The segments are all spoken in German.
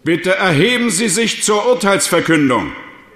Bitte erheben Sie sich zur Urteilsverkündung.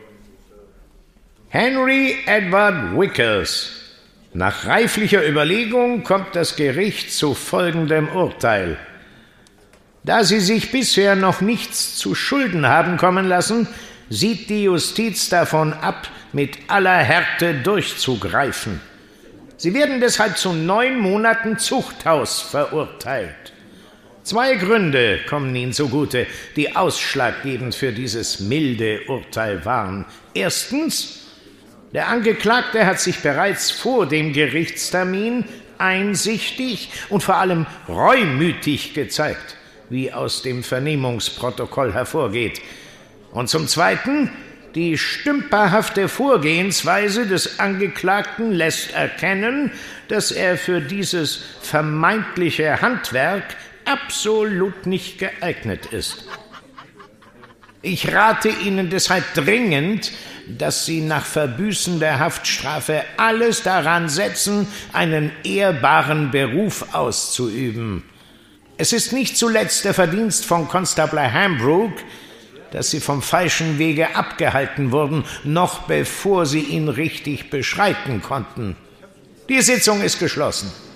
Henry Edward Wickles. Nach reiflicher Überlegung kommt das Gericht zu folgendem Urteil. Da Sie sich bisher noch nichts zu Schulden haben kommen lassen, sieht die Justiz davon ab, mit aller Härte durchzugreifen. Sie werden deshalb zu 9 Monaten Zuchthaus verurteilt. 2 Gründe kommen Ihnen zugute, die ausschlaggebend für dieses milde Urteil waren. Erstens, der Angeklagte hat sich bereits vor dem Gerichtstermin einsichtig und vor allem reumütig gezeigt, wie aus dem Vernehmungsprotokoll hervorgeht. Und zum Zweiten, die stümperhafte Vorgehensweise des Angeklagten lässt erkennen, dass er für dieses vermeintliche Handwerk absolut nicht geeignet ist. Ich rate Ihnen deshalb dringend, dass Sie nach Verbüßen der Haftstrafe alles daran setzen, einen ehrbaren Beruf auszuüben. Es ist nicht zuletzt der Verdienst von Constable Hambrook, dass Sie vom falschen Wege abgehalten wurden, noch bevor Sie ihn richtig beschreiten konnten. Die Sitzung ist geschlossen.